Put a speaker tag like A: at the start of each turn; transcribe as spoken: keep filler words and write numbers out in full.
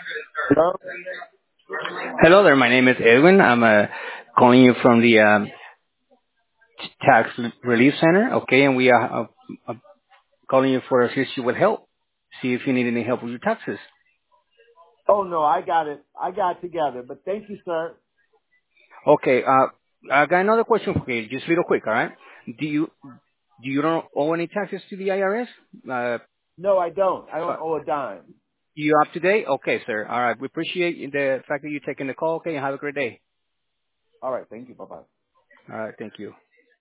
A: Hello?
B: Hello there. My name is Edwin. I'm uh, calling you from the um, t- Tax Relief Center. Okay, and we are uh, uh, calling you for assist you with help. See if you need any help with your taxes.
A: Oh, no, I got it. I got it together. But thank you, sir.
B: Okay. Uh, I got another question for you. Just real quick. All right. Do you do you don't owe any taxes to the I R S? Uh,
A: No, I don't. I don't
B: so
A: owe a dime.
B: you up to date? Okay, sir. All right. We appreciate the fact that you're taking the call. Okay, and have a great day.
A: All right. Thank you. Bye-bye.
B: All right. Thank you.